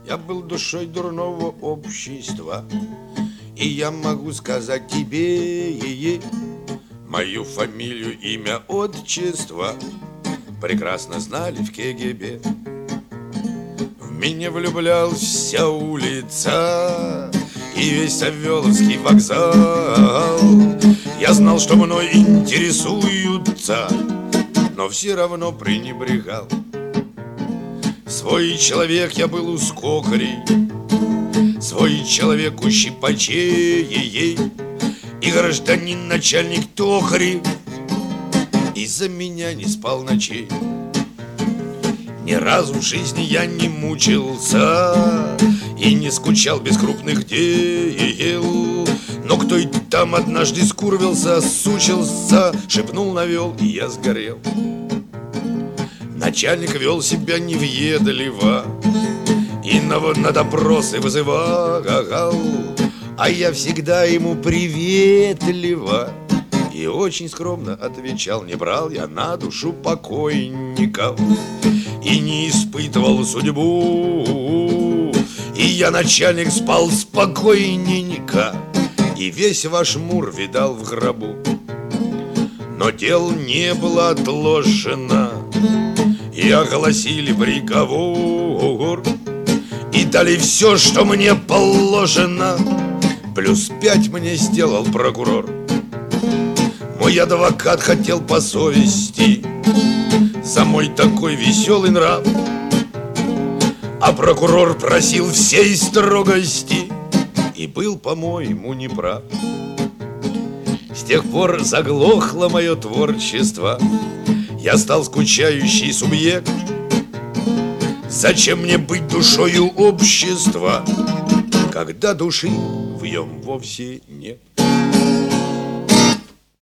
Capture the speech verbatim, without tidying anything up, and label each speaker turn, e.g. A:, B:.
A: Я был душой дурного общества, и я могу сказать тебе мою фамилию, имя, отчество прекрасно знали в КГБ. В меня влюблялась вся улица и весь Савеловский вокзал. Я знал, что мной интересуются, но все равно пренебрегал. Свой человек я был у скокарей, свой человек у щипачей, и гражданин начальник токарей из-за меня не спал ночей. Ни разу в жизни я не мучился и не скучал без крупных дел. Но кто и там однажды скурвился, сучился, шепнул, навел, и я сгорел. Начальник вел себя невъедливо и на, на допросы вызывал, а я всегда ему приветливо и очень скромно отвечал. Не брал я на душу покойников и не испытывал судьбу, и я, начальник, спал спокойненько, и весь ваш мур видал в гробу. Но дело не было отложено, и огласили приговор, и дали все, что мне положено, плюс пять мне сделал прокурор. Мой адвокат хотел по совести за мой такой веселый нрав, а прокурор просил всей строгости и был, по-моему, неправ. С тех пор заглохло мое творчество, я стал скучающий субъект. Зачем мне быть душою общества, когда души в нем вовсе нет?